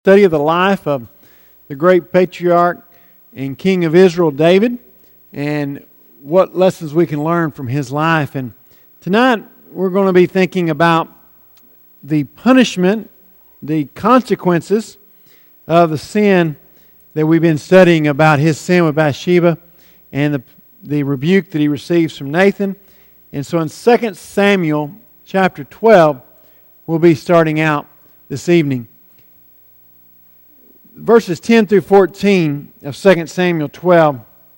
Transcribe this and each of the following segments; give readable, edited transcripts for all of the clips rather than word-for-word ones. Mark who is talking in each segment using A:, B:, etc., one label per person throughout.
A: Study of the life of the great patriarch and king of Israel, David, and what lessons we can learn from his life. And tonight we're going to be thinking about the punishment, the consequences of the sin that we've been studying about his sin with Bathsheba and the rebuke that he receives from Nathan. And so in 2 Samuel chapter 12, we'll be starting out this evening. Verses 10 through 14 of 2 Samuel 12,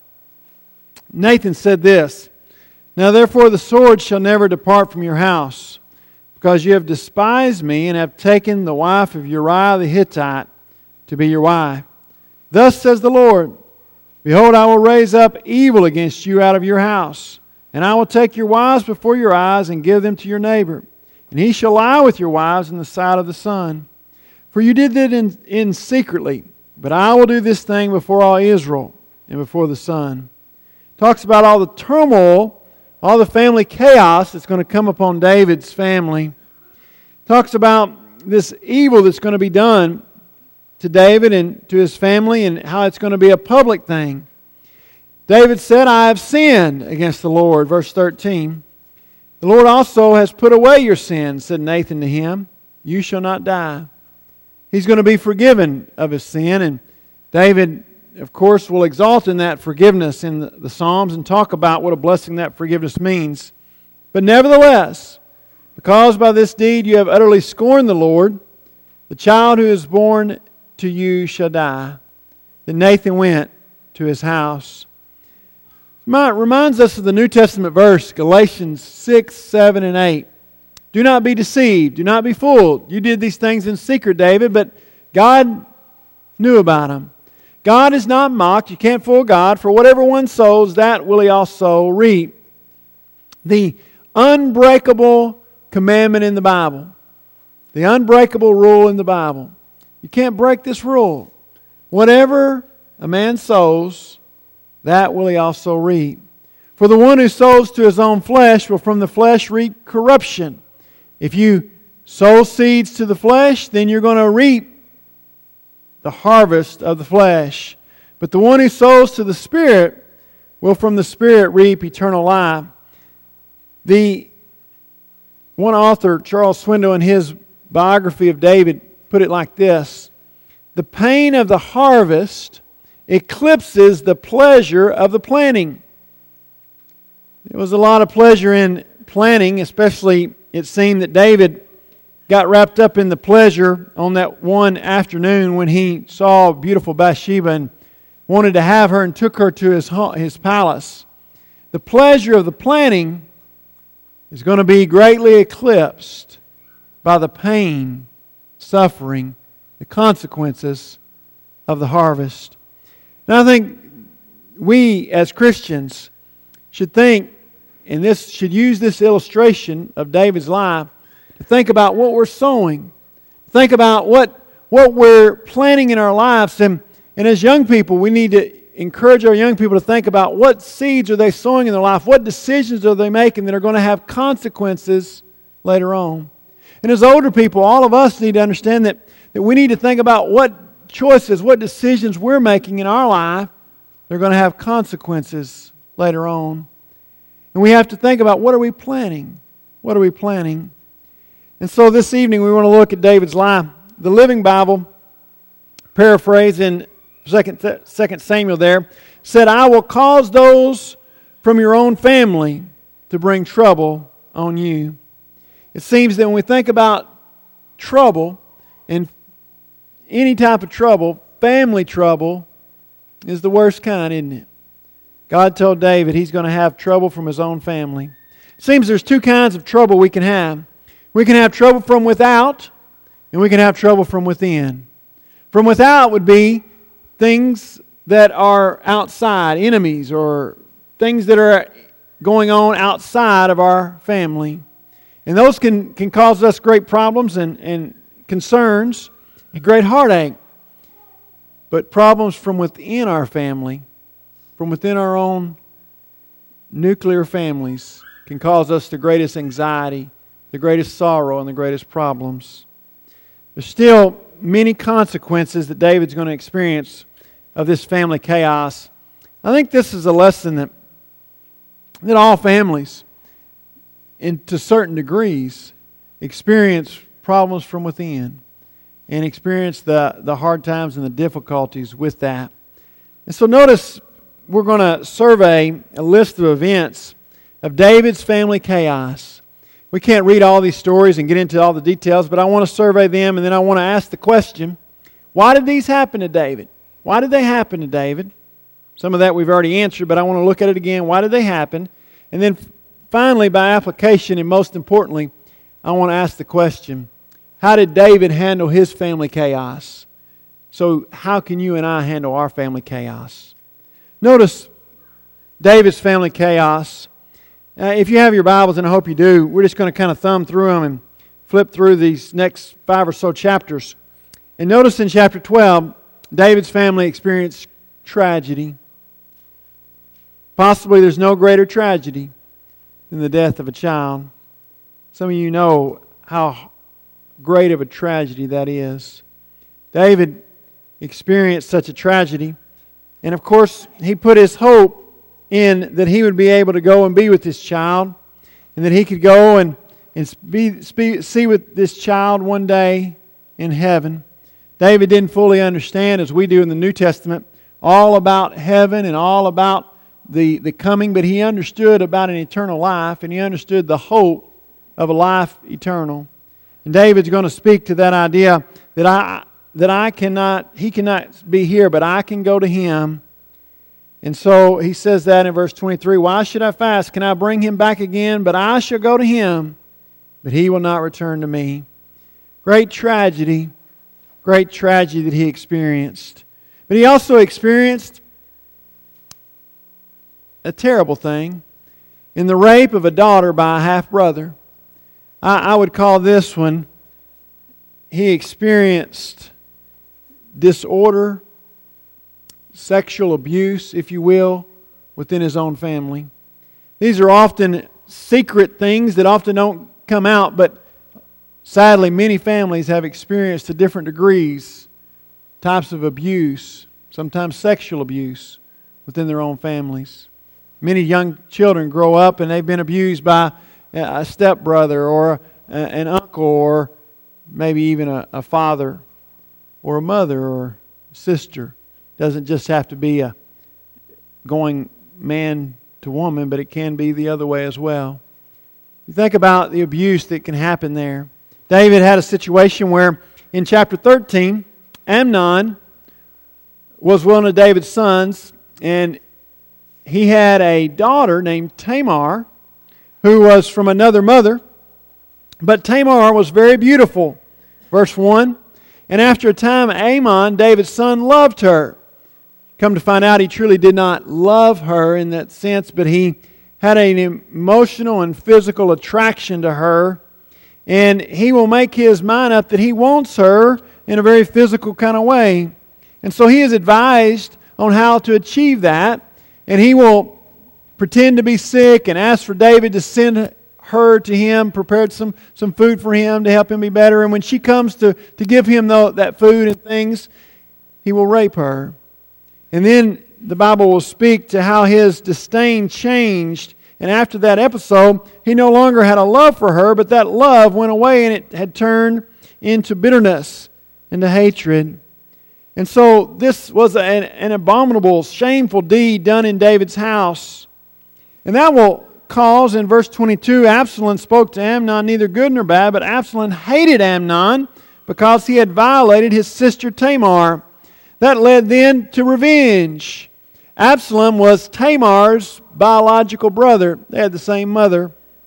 A: Nathan said this, "Now therefore the sword shall never depart from your house, because you have despised me and have taken the wife of Uriah the Hittite to be your wife. Thus says the Lord, Behold, I will raise up evil against you out of your house, and I will take your wives before your eyes and give them to your neighbor, and he shall lie with your wives in the sight of the sun. For you did it in secretly, but I will do this thing before all Israel and before the sun." Talks about all the turmoil, all the family chaos that's going to come upon David's family. Talks about this evil that's going to be done to David and to his family and how it's going to be a public thing. David said, "I have sinned against the Lord." Verse 13. "The Lord also has put away your sins," said Nathan to him. "You shall not die." He's going to be forgiven of his sin, and David, of course, will exalt in that forgiveness in the Psalms and talk about what a blessing that forgiveness means. "But nevertheless, because by this deed you have utterly scorned the Lord, the child who is born to you shall die." Then Nathan went to his house. It reminds us of the New Testament verse, Galatians 6, 7, and 8. "Do not be deceived. Do not be fooled. You did these things in secret, David, but God knew about them. God is not mocked. You can't fool God. For whatever one sows, that will he also reap." The unbreakable commandment in the Bible. The unbreakable rule in the Bible. You can't break this rule. Whatever a man sows, that will he also reap. "For the one who sows to his own flesh will from the flesh reap corruption." If you sow seeds to the flesh, then you're going to reap the harvest of the flesh. "But the one who sows to the Spirit will from the Spirit reap eternal life." The one author, Charles Swindoll, in his biography of David, put it like this: "The pain of the harvest eclipses the pleasure of the planting." There was a lot of pleasure in planting, especially it seemed that David got wrapped up in the pleasure on that one afternoon when he saw beautiful Bathsheba and wanted to have her and took her to his palace. The pleasure of the planting is going to be greatly eclipsed by the pain, suffering, the consequences of the harvest. And I think we as Christians should think, and this should use this illustration of David's life to think about what we're sowing. Think about what we're planting in our lives. And as young people, we need to encourage our young people to think about what seeds are they sowing in their life? What decisions are they making that are going to have consequences later on? And as older people, all of us need to understand that we need to think about what choices, what decisions we're making in our life that are going to have consequences later on. And we have to think about, what are we planning? What are we planning? And so this evening we want to look at David's life. The Living Bible, paraphrase in 2 Samuel there, said, "I will cause those from your own family to bring trouble on you." It seems that when we think about trouble, and any type of trouble, family trouble is the worst kind, isn't it? God told David he's going to have trouble from his own family. It seems there's two kinds of trouble we can have. We can have trouble from without, and we can have trouble from within. From without would be things that are outside, enemies, or things that are going on outside of our family. And those can cause us great problems and concerns and great heartache. But problems from within our family, from within our own nuclear families, can cause us the greatest anxiety, the greatest sorrow, and the greatest problems. There's still many consequences that David's going to experience of this family chaos. I think this is a lesson that all families, to certain degrees, experience problems from within and experience the hard times and the difficulties with that. And so notice we're going to survey a list of events of David's family chaos. We can't read all these stories and get into all the details, but I want to survey them, and then I want to ask the question, why did these happen to David? Why did they happen to David? Some of that we've already answered, but I want to look at it again. Why did they happen? And then finally, by application, and most importantly, I want to ask the question, how did David handle his family chaos? So how can you and I handle our family chaos? Notice David's family chaos. If you have your Bibles, and I hope you do, we're just going to kind of thumb through them and flip through these next 5 or so chapters. And notice in chapter 12, David's family experienced tragedy. Possibly there's no greater tragedy than the death of a child. Some of you know how great of a tragedy that is. David experienced such a tragedy. And of course, he put his hope in that he would be able to go and be with this child, and that he could go and see with this child one day in heaven. David didn't fully understand, as we do in the New Testament, all about heaven and all about the coming, but he understood about an eternal life, and he understood the hope of a life eternal. And David's going to speak to that idea that he cannot be here, but I can go to him. And so he says that in verse 23, why should I fast? Can I bring him back again? But I shall go to him, but he will not return to me. Great tragedy that he experienced. But he also experienced a terrible thing in the rape of a daughter by a half-brother. I would call this one, he experienced disorder, sexual abuse, if you will, within his own family. These are often secret things that often don't come out, but sadly many families have experienced to different degrees types of abuse, sometimes sexual abuse within their own families. Many young children grow up and they've been abused by a stepbrother or an uncle or maybe even a father or a mother or sister. Doesn't just have to be a going man to woman, but it can be the other way as well. You think about the abuse that can happen there. David had a situation where in chapter 13, Amnon was one of David's sons, and he had a daughter named Tamar who was from another mother, but Tamar was very beautiful. Verse 1, and after a time Amnon, David's son, loved her. Come to find out, he truly did not love her in that sense, but he had an emotional and physical attraction to her, and he will make his mind up that he wants her in a very physical kind of way. And so he is advised on how to achieve that, and he will pretend to be sick and ask for David to send her to him, prepared some food for him to help him be better, and when she comes to give him that food and things, he will rape her. And then the Bible will speak to how his disdain changed. And after that episode, he no longer had a love for her, but that love went away and it had turned into bitterness, into hatred. And so this was an abominable, shameful deed done in David's house. And that will cause, in verse 22, Absalom spoke to Amnon neither good nor bad, but Absalom hated Amnon because he had violated his sister Tamar. That led then to revenge. Absalom was Tamar's biological brother. They had the same mother.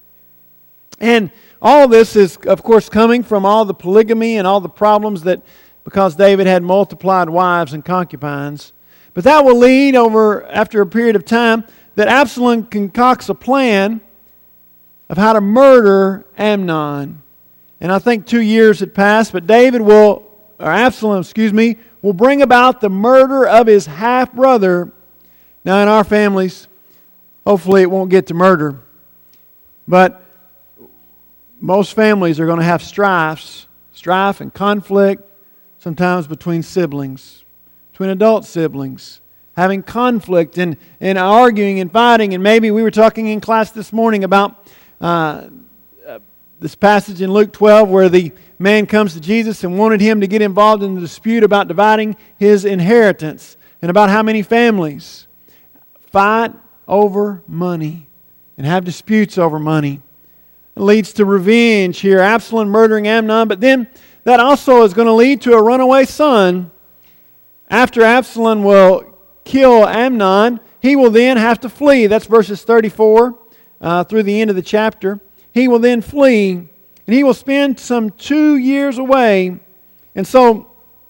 A: And all this is, of course, coming from all the polygamy and all the problems that, because David had multiplied wives and concubines. But that will lead after a period of time, that Absalom concocts a plan of how to murder Amnon. And I think 2 years had passed, but Absalom will bring about the murder of his half-brother. Now in our families, hopefully it won't get to murder, but most families are going to have strife and conflict. sometimes between siblings, between adult siblings, having conflict and arguing and fighting. And maybe we were talking in class this morning about this passage in Luke 12 where the man comes to Jesus and wanted him to get involved in the dispute about dividing his inheritance and about how many families fight over money and have disputes over money. It leads to revenge here, Absalom murdering Amnon, but then that also is going to lead to a runaway son. After Absalom will kill Amnon, he will then have to flee. That's verses 34 through the end of the chapter. He will then flee, and he will spend some 2 years away. And so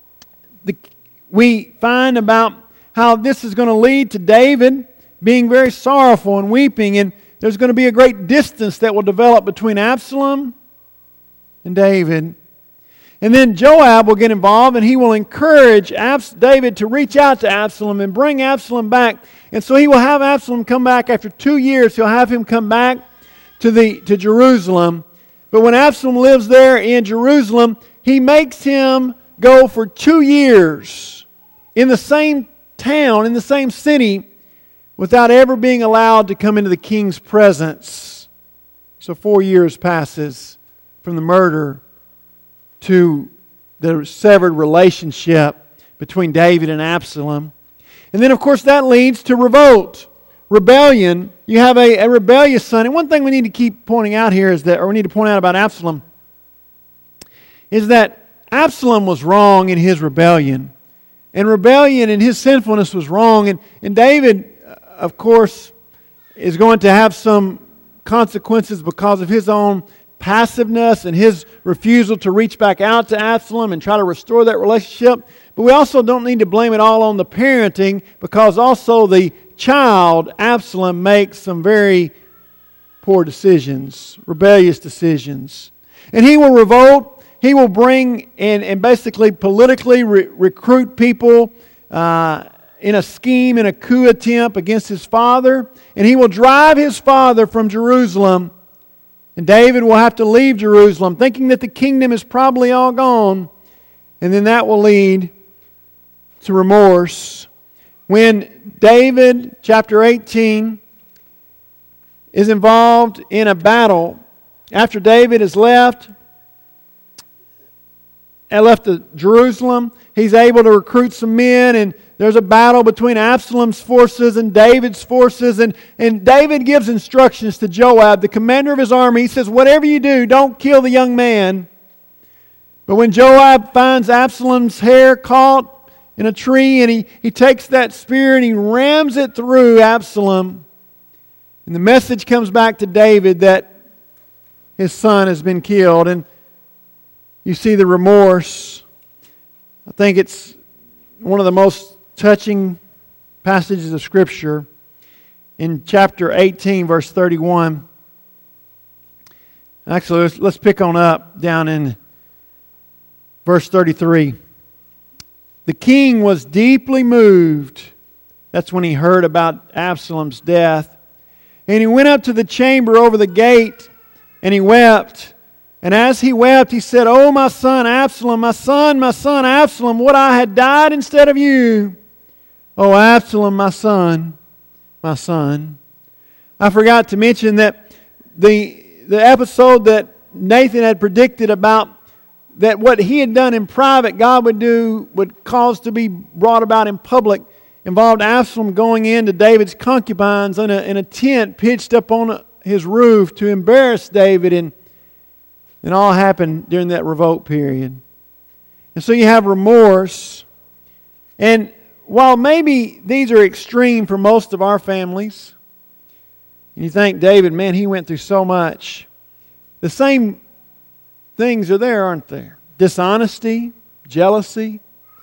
A: we find about how this is going to lead to David being very sorrowful and weeping, and there's going to be a great distance that will develop between Absalom and David. And then Joab will get involved, and he will encourage David to reach out to Absalom and bring Absalom back. And so he will have Absalom come back after 2 years. He'll have him come back to Jerusalem. But when Absalom lives there in Jerusalem, he makes him go for 2 years in the same town, in the same city, without ever being allowed to come into the king's presence. So 4 years passes from the murder to the severed relationship between David and Absalom. And then, of course, that leads to revolt, rebellion. You have a rebellious son. And one thing we need to keep pointing out here is that, or we need to point out about Absalom, is that Absalom was wrong in his rebellion. And rebellion and his sinfulness was wrong. And David, of course, is going to have some consequences because of his own passiveness and his refusal to reach back out to Absalom and try to restore that relationship. But we also don't need to blame it all on the parenting, because also the child, Absalom, makes some very poor decisions, rebellious decisions. And he will revolt. He will bring and basically politically recruit people in a scheme, in a coup attempt against his father. And he will drive his father from Jerusalem. And David will have to leave Jerusalem, thinking that the kingdom is probably all gone. And then that will lead to remorse. When David, chapter 18, is involved in a battle, after David has left Jerusalem, he's able to recruit some men, and there's a battle between Absalom's forces and David's forces. And David gives instructions to Joab, the commander of his army. He says, whatever you do, don't kill the young man. But when Joab finds Absalom's hair caught in a tree, and he takes that spear and he rams it through Absalom, and the message comes back to David that his son has been killed. And you see the remorse. I think it's one of the most touching passages of Scripture in chapter 18, verse 31. Actually, let's pick on up down in verse 33. The king was deeply moved. That's when he heard about Absalom's death. And he went up to the chamber over the gate, and he wept. And as he wept, he said, "Oh, my son Absalom, my son Absalom, would I had died instead of you. Oh, Absalom, my son, my son." I forgot to mention that the episode that Nathan had predicted about that what he had done in private, God would cause to be brought about in public, involved Absalom going into David's concubines in a tent pitched up on his roof to embarrass David, and all happened during that revolt period. And so you have remorse. And while maybe these are extreme for most of our families, and you think, David, man, he went through so much. The same things are there, aren't there? Dishonesty, jealousy,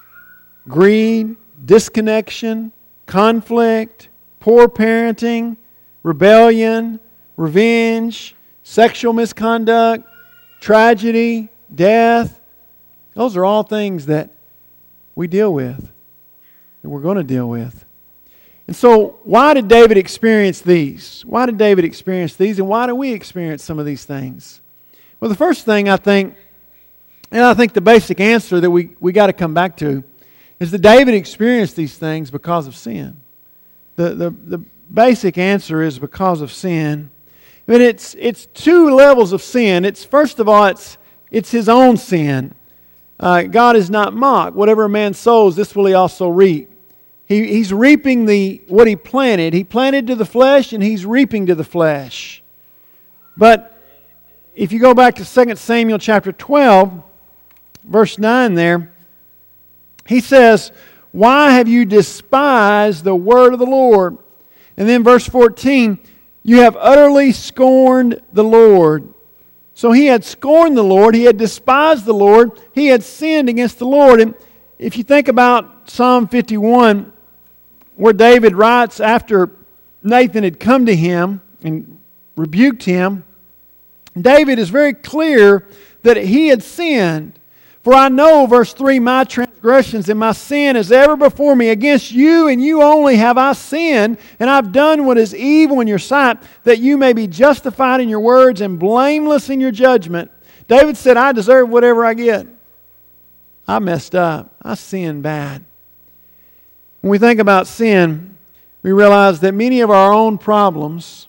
A: greed, disconnection, conflict, poor parenting, rebellion, revenge, sexual misconduct, tragedy, death. Those are all things that we deal with, that we're going to deal with. And so, why did David experience these? Why did David experience these, and why do we experience some of these things? Well, the first thing I think And I think the basic answer that we got to come back to is that David experienced these things because of sin. The basic answer is because of sin. But it's two levels of sin. It's first of all, it's his own sin. God is not mocked. Whatever a man sows, this will he also reap. He's reaping what he planted. He planted to the flesh, and he's reaping to the flesh. But if you go back to 2 Samuel chapter 12, verse 9 there, he says, "Why have you despised the word of the Lord?" And then verse 14, "You have utterly scorned the Lord." So he had scorned the Lord, he had despised the Lord, he had sinned against the Lord. And if you think about Psalm 51, where David writes after Nathan had come to him and rebuked him, David is very clear that he had sinned. "For I know," verse 3, "my transgressions and my sin is ever before me. Against you and you only have I sinned, and I've done what is evil in your sight, that you may be justified in your words and blameless in your judgment." David said, I deserve whatever I get. I messed up. I sinned bad. When we think about sin, we realize that many of our own problems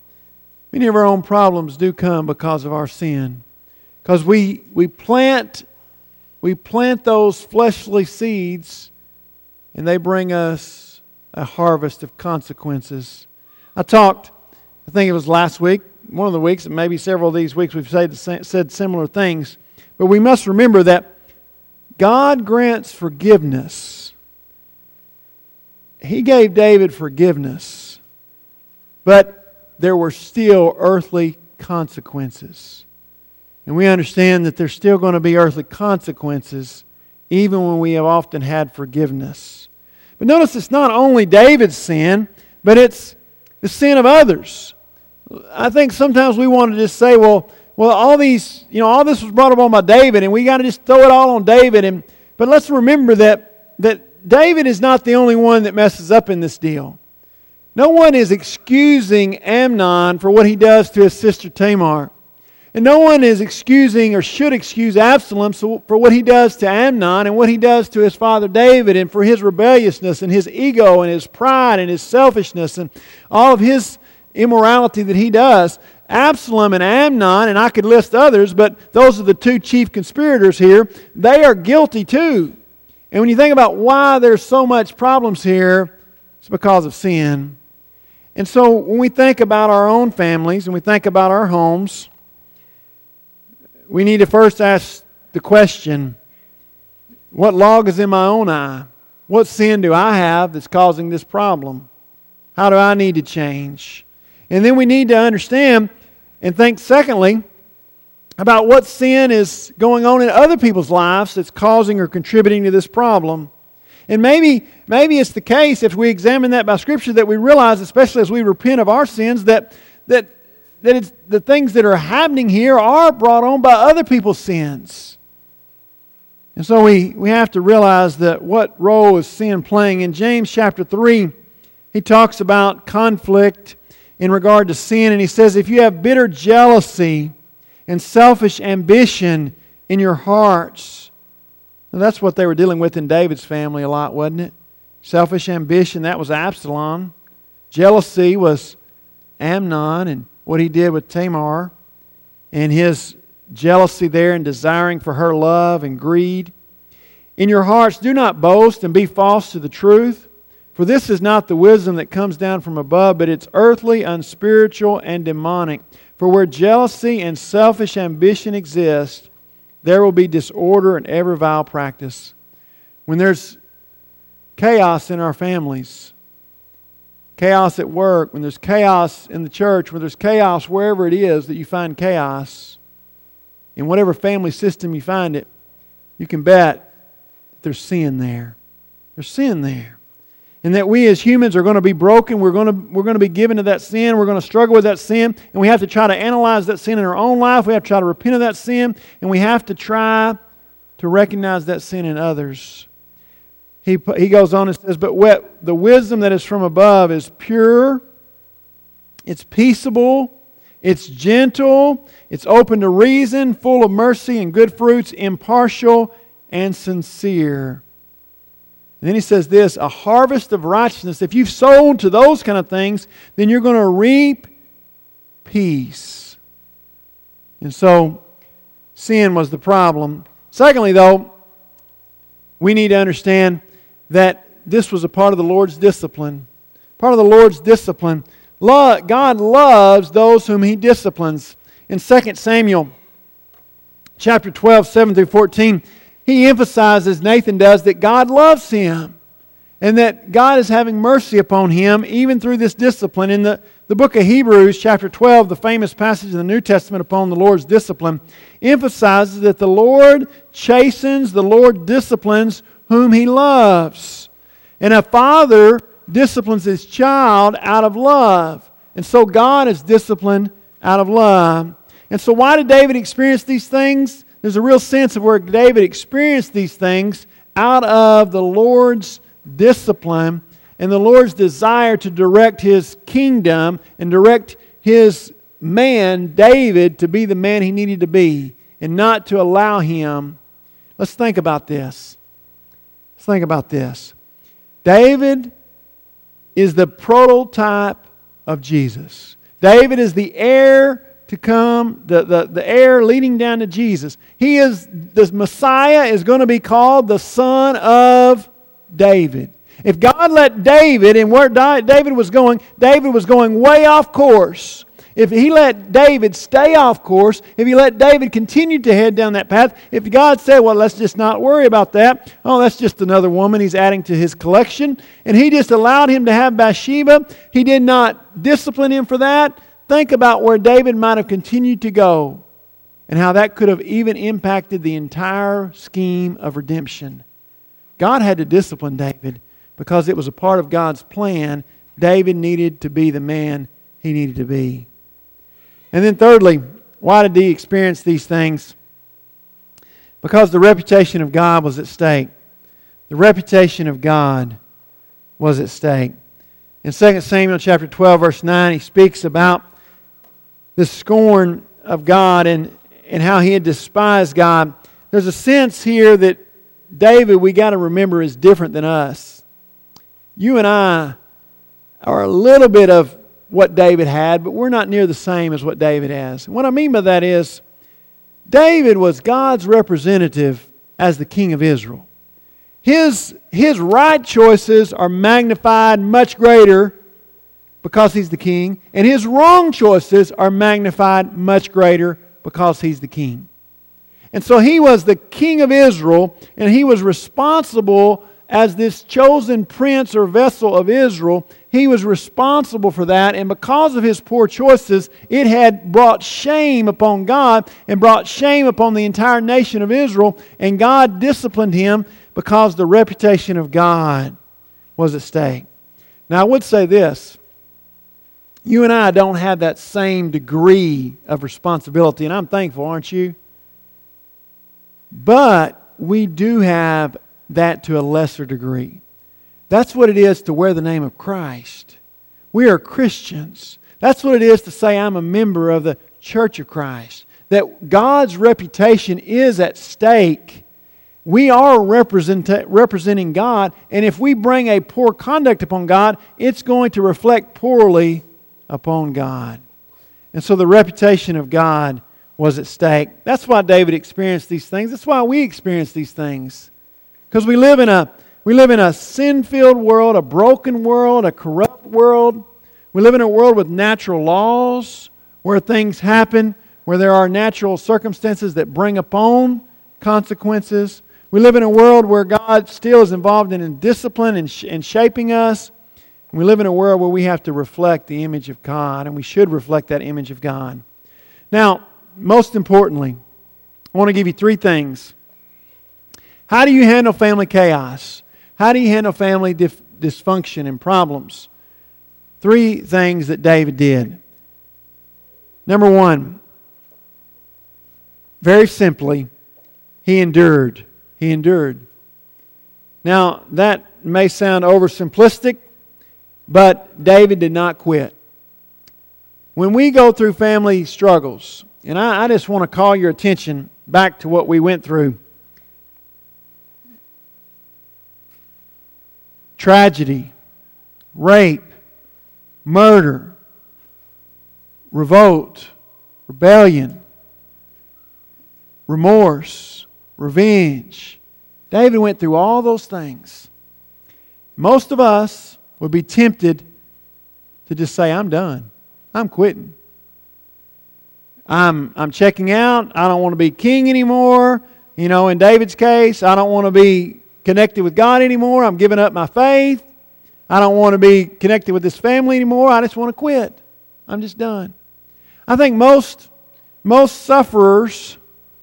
A: do come because of our sin. Because we plant those fleshly seeds, and they bring us a harvest of consequences. I think it was last week, one of the weeks, and maybe several of these weeks we've said similar things. But we must remember that God grants forgiveness. He gave David forgiveness, but there were still earthly consequences. And we understand that there's still going to be earthly consequences even when we have often had forgiveness. But notice it's not only David's sin, but it's the sin of others. I think sometimes we want to just say, well, all this was brought upon by David, and we got to just throw it all on David. But let's remember that David is not the only one that messes up in this deal. No one is excusing Amnon for what he does to his sister Tamar. And no one is excusing or should excuse Absalom for what he does to Amnon and what he does to his father David, and for his rebelliousness and his ego and his pride and his selfishness and all of his immorality that he does. Absalom and Amnon, and I could list others, but those are the two chief conspirators here. They are guilty too. And when you think about why there's so much problems here, it's because of sin. And so when we think about our own families and we think about our homes, we need to first ask the question, what log is in my own eye? What sin do I have that's causing this problem? How do I need to change? And then we need to understand and think, secondly, about what sin is going on in other people's lives that's causing or contributing to this problem. And maybe it's the case, if we examine that by Scripture, that we realize, especially as we repent of our sins, that it's the things that are happening here are brought on by other people's sins. And so we have to realize that what role is sin playing. In James chapter 3, he talks about conflict in regard to sin, and he says, if you have bitter jealousy and selfish ambition in your hearts. Now that's what they were dealing with in David's family a lot, wasn't it? Selfish ambition, that was Absalom. Jealousy was Amnon and what he did with Tamar, and his jealousy there and desiring for her love and greed. In your hearts do not boast and be false to the truth, for this is not the wisdom that comes down from above, but it's earthly, unspiritual, and demonic. For where jealousy and selfish ambition exist, there will be disorder and every vile practice. When there's chaos in our families, chaos at work, when there's chaos in the church, when there's chaos wherever it is that you find chaos, in whatever family system you find it, you can bet that there's sin there. There's sin there. And that we as humans are going to be broken. We're going to be given to that sin. We're going to struggle with that sin. And we have to try to analyze that sin in our own life. We have to try to repent of that sin. And we have to try to recognize that sin in others. He goes on and says, but the wisdom that is from above is pure, it's peaceable, It's gentle. It's open to reason, full of mercy and good fruits, impartial and sincere. And then he says this, a harvest of righteousness. If you've sown to those kind of things, then you're going to reap peace. And so, sin was the problem. Secondly, though, we need to understand that this was a part of the Lord's discipline. Part of the Lord's discipline. God loves those whom He disciplines. In 2 Samuel chapter 12, 7 through 14, he emphasizes, Nathan does, that God loves him and that God is having mercy upon him even through this discipline. In the book of Hebrews chapter 12, the famous passage in the New Testament upon the Lord's discipline, emphasizes that the Lord chastens, the Lord disciplines whom He loves. And a father disciplines his child out of love. And so God is disciplined out of love. And so why did David experience these things? There's a real sense of where David experienced these things out of the Lord's discipline and the Lord's desire to direct His kingdom and direct His man, David, to be the man he needed to be and not to allow him. Let's think about this. Let's think about this. David is the prototype of Jesus. David is the heir to come, the heir leading down to Jesus. The Messiah is going to be called the Son of David. If God let David, and where David was going way off course. If He let David stay off course, if He let David continue to head down that path, if God said, well, let's just not worry about that. Oh, that's just another woman He's adding to His collection. And He just allowed him to have Bathsheba. He did not discipline him for that. Think about where David might have continued to go and how that could have even impacted the entire scheme of redemption. God had to discipline David because it was a part of God's plan. David needed to be the man he needed to be. And then thirdly, why did he experience these things? Because the reputation of God was at stake. The reputation of God was at stake. In 2 Samuel chapter 12, verse 9, he speaks about the scorn of God and how he had despised God. There's a sense here that David, we got to remember, is different than us. You and I are a little bit of what David had, but we're not near the same as what David has. And what I mean by that is, David was God's representative as the king of Israel. His right choices are magnified much greater because he's the king, and his wrong choices are magnified much greater because he's the king. And so he was the king of Israel, and he was responsible as this chosen prince or vessel of Israel. He was responsible for that, and because of his poor choices, it had brought shame upon God and brought shame upon the entire nation of Israel, and God disciplined him because the reputation of God was at stake. Now I would say this, you and I don't have that same degree of responsibility, and I'm thankful, aren't you? But we do have that to a lesser degree. That's what it is to wear the name of Christ. We are Christians. That's what it is to say I'm a member of the Church of Christ. That God's reputation is at stake. We are representing God, and if we bring a poor conduct upon God, it's going to reflect poorly upon God. And so the reputation of God was at stake. That's why David experienced these things. That's why we experience these things. Because we live in a sin-filled world, a broken world, a corrupt world. We live in a world with natural laws, where things happen, where there are natural circumstances that bring upon consequences. We live in a world where God still is involved in discipline and shaping us. And we live in a world where we have to reflect the image of God, and we should reflect that image of God. Now, most importantly, I want to give you three things. How do you handle family chaos? How do you handle family dysfunction and problems? Three things that David did. Number one, very simply, he endured. He endured. Now, that may sound oversimplistic, but David did not quit. When we go through family struggles, and I just want to call your attention back to what we went through. Tragedy, rape, murder, revolt, rebellion, remorse, revenge. David went through all those things. Most of us would be tempted to just say, I'm done. I'm quitting. I'm checking out. I don't want to be king anymore. You know, in David's case, I don't want to be connected with God anymore. I'm giving up my faith. I don't want to be connected with this family anymore. I just want to quit. I'm just done. I think most sufferers,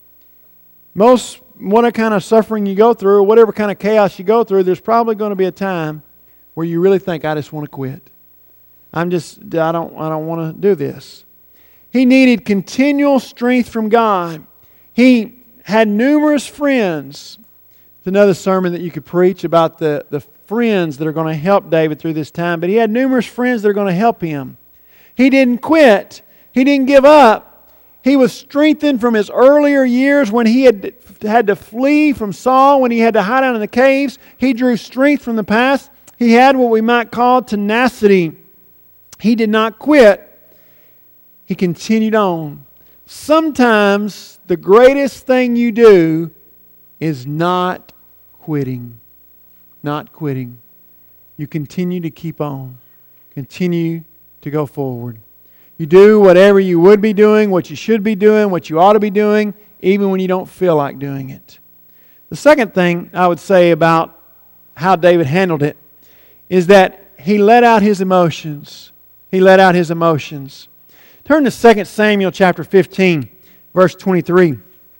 A: what kind of suffering you go through, or whatever kind of chaos you go through, there's probably going to be a time where you really think, I just want to quit. I don't want to do this. He needed continual strength from God. He had numerous friends. It's another sermon that you could preach about the friends that are going to help David through this time. But he had numerous friends that are going to help him. He didn't quit. He didn't give up. He was strengthened from his earlier years when he had to flee from Saul, when he had to hide out in the caves. He drew strength from the past. He had what we might call tenacity. He did not quit. He continued on. Sometimes the greatest thing you do is not quitting. Not quitting. You continue to keep on. Continue to go forward. You do whatever you would be doing, what you should be doing, what you ought to be doing, even when you don't feel like doing it. The second thing I would say about how David handled it is that he let out his emotions. He let out his emotions. Turn to 2 Samuel chapter 15, verse 23.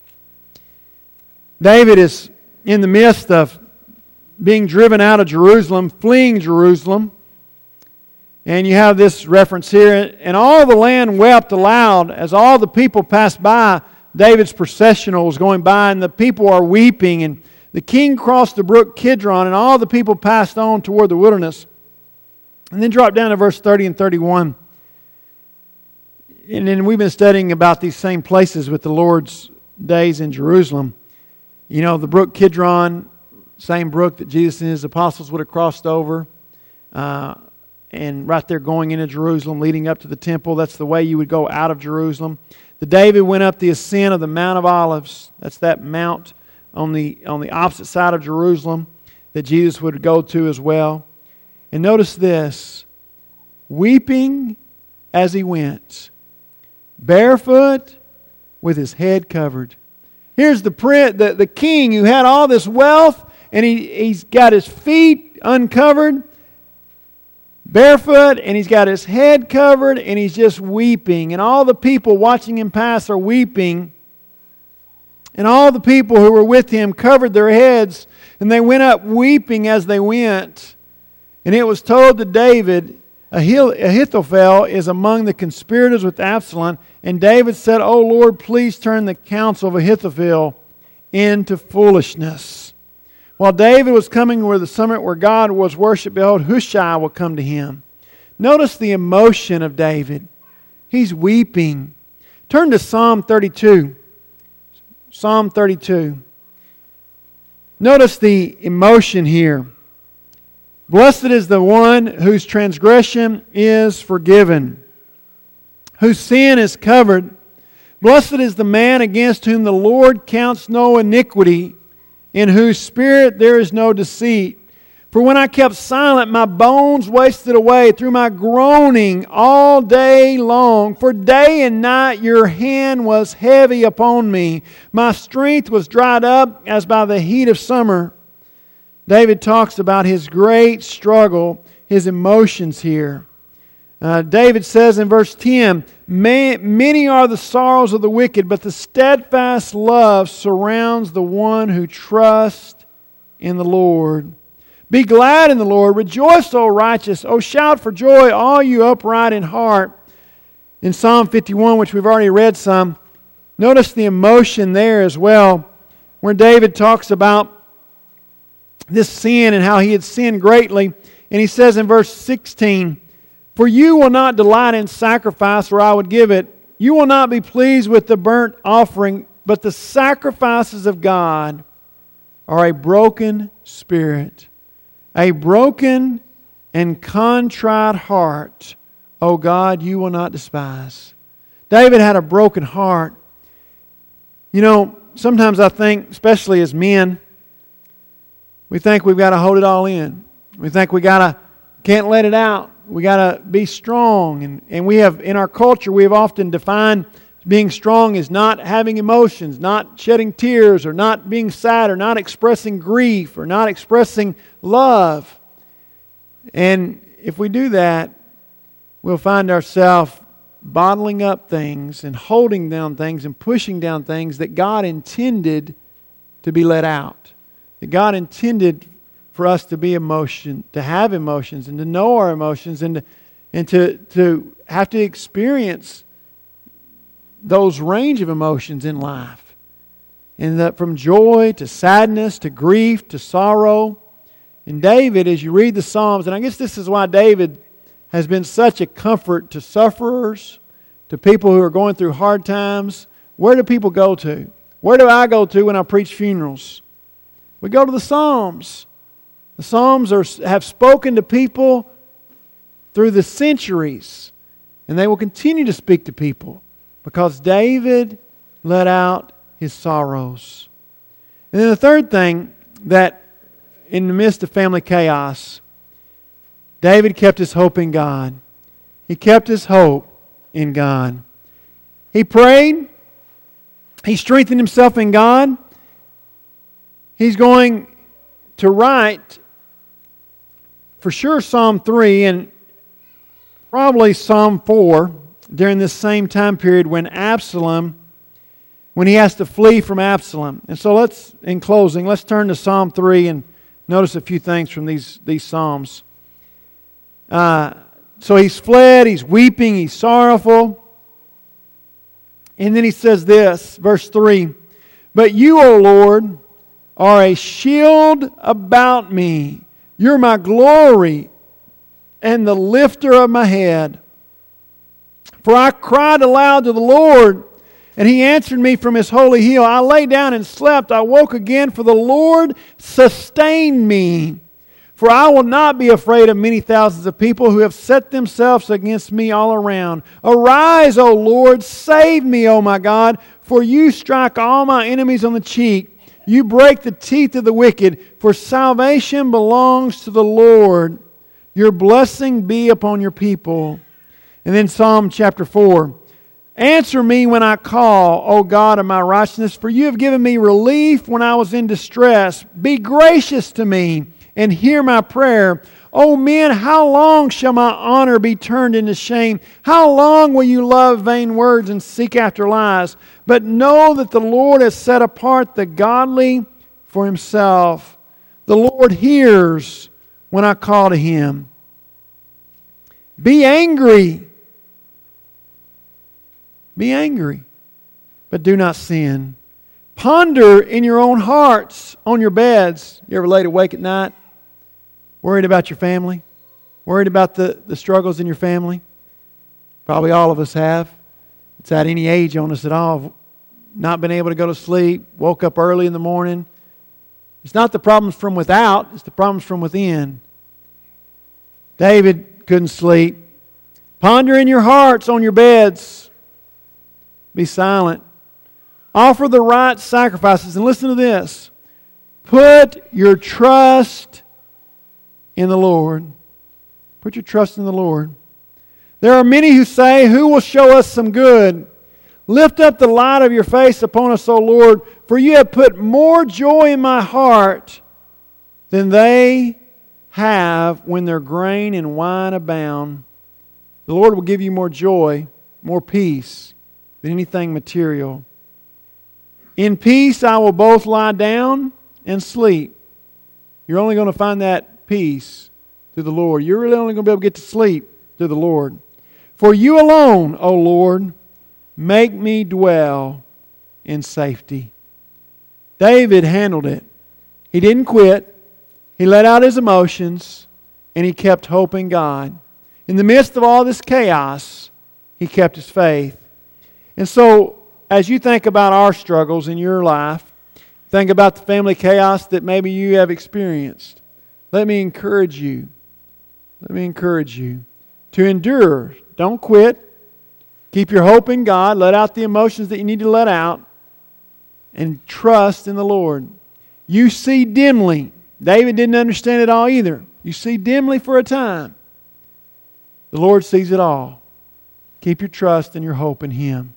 A: David is in the midst of being driven out of Jerusalem, fleeing Jerusalem. And you have this reference here. And all the land wept aloud as all the people passed by. David's processional was going by, and the people are weeping. And the king crossed the brook Kidron, and all the people passed on toward the wilderness. And then drop down to verse 30 and 31. And then we've been studying about these same places with the Lord's days in Jerusalem. You know, the brook Kidron, same brook that Jesus and His apostles would have crossed over. And right there going into Jerusalem, leading up to the temple. That's the way you would go out of Jerusalem. The David went up the ascent of the Mount of Olives. That's that mount on the opposite side of Jerusalem that Jesus would go to as well. And notice this, weeping as he went, barefoot with his head covered. Here's the king who had all this wealth, and he's got his feet uncovered, barefoot, and he's got his head covered, and he's just weeping. And all the people watching him pass are weeping. And all the people who were with him covered their heads, and they went up weeping as they went. And it was told to David, Ahithophel is among the conspirators with Absalom. And David said, O Lord, please turn the counsel of Ahithophel into foolishness. While David was coming where the summit where God was worshipped, behold, Hushai will come to him. Notice the emotion of David. He's weeping. Turn to Psalm 32. Psalm 32. Notice the emotion here. Blessed is the one whose transgression is forgiven, whose sin is covered. Blessed is the man against whom the Lord counts no iniquity, in whose spirit there is no deceit. For when I kept silent, my bones wasted away through my groaning all day long. For day and night your hand was heavy upon me. My strength was dried up as by the heat of summer. David talks about his great struggle, his emotions here. David says in verse 10, many are the sorrows of the wicked, but the steadfast love surrounds the one who trusts in the Lord. Be glad in the Lord. Rejoice, O righteous. O shout for joy, all you upright in heart. In Psalm 51, which we've already read some, notice the emotion there as well, where David talks about this sin and how he had sinned greatly. And he says in verse 16, For you will not delight in sacrifice, or I would give it. You will not be pleased with the burnt offering, but the sacrifices of God are a broken spirit, a broken and contrite heart, O God, you will not despise. David had a broken heart. You know, sometimes I think, especially as men, we think we've got to hold it all in. We think can't let it out. We got to be strong. And we have, in our culture, we have often defined being strong as not having emotions, not shedding tears, or not being sad, or not expressing grief, or not expressing love. And if we do that, we'll find ourselves bottling up things and holding down things and pushing down things that God intended to be let out. That God intended for us to be to have emotions and to know our emotions and to have to experience those range of emotions in life. And that from joy to sadness to grief to sorrow. And David, as you read the Psalms, and I guess this is why David has been such a comfort to sufferers, to people who are going through hard times. Where do people go to? Where do I go to when I preach funerals? We go to the Psalms. The Psalms have spoken to people through the centuries, and they will continue to speak to people because David let out his sorrows. And then the third thing, that in the midst of family chaos, David kept his hope in God. He kept his hope in God. He prayed. He strengthened himself in God. He's going to write, for sure, Psalm 3 and probably Psalm 4 during this same time period when he has to flee from Absalom. And so in closing, let's turn to Psalm 3 and notice a few things from these Psalms. So he's fled, he's weeping, he's sorrowful. And then he says this, verse 3, "But you, O Lord, are a shield about me. You're my glory and the lifter of my head. For I cried aloud to the Lord, and He answered me from His holy hill. I lay down and slept. I woke again, for the Lord sustained me. For I will not be afraid of many thousands of people who have set themselves against me all around. Arise, O Lord, save me, O my God, for you strike all my enemies on the cheek. You break the teeth of the wicked, for salvation belongs to the Lord. Your blessing be upon your people." And then Psalm chapter 4. "Answer me when I call, O God of my righteousness, for you have given me relief when I was in distress. Be gracious to me and hear my prayer. O men, how long shall my honor be turned into shame? How long will you love vain words and seek after lies? But know that the Lord has set apart the godly for Himself. The Lord hears when I call to Him. Be angry. Be angry, but do not sin. Ponder in your own hearts on your beds." You ever laid awake at night, worried about your family? Worried about the struggles in your family? Probably all of us have. It's at any age on us at all. Not been able to go to sleep, woke up early in the morning. It's not the problems from without, it's the problems from within. David couldn't sleep. Ponder in your hearts on your beds. Be silent. Offer the right sacrifices. And listen to this. Put your trust in the Lord. Put your trust in the Lord. There are many who say, "Who will show us some good?" Lift up the light of your face upon us, O Lord, for you have put more joy in my heart than they have when their grain and wine abound. The Lord will give you more joy, more peace than anything material. In peace I will both lie down and sleep. You're only going to find that peace through the Lord. You're really only going to be able to get to sleep through the Lord. For you alone, O Lord, make me dwell in safety. David handled it. He didn't quit. He let out his emotions, and he kept hope in God. In the midst of all this chaos, he kept his faith. And so, as you think about our struggles in your life, think about the family chaos that maybe you have experienced. Let me encourage you. Let me encourage you to endure. Don't quit. Keep your hope in God. Let out the emotions that you need to let out. And trust in the Lord. You see dimly. David didn't understand it all either. You see dimly for a time. The Lord sees it all. Keep your trust and your hope in Him.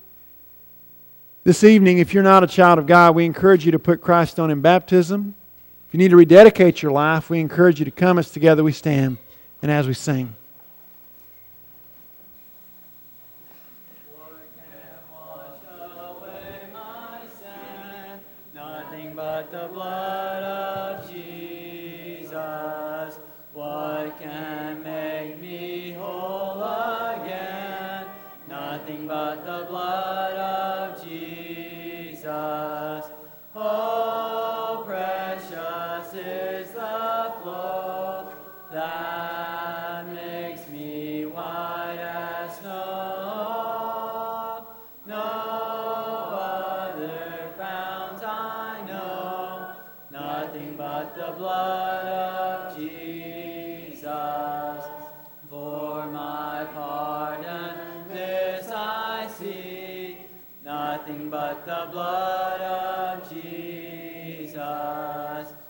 A: This evening, if you're not a child of God, we encourage you to put Christ on in baptism. If you need to rededicate your life, we encourage you to come as together we stand and as we sing.
B: But the blood of Jesus, what can make me whole again? Nothing but the blood of Jesus. Oh, precious is the flow that makes me white as snow. No other fount I know, nothing but the blood of Jesus. For my pardon, this I seek, nothing but the blood of Jesus.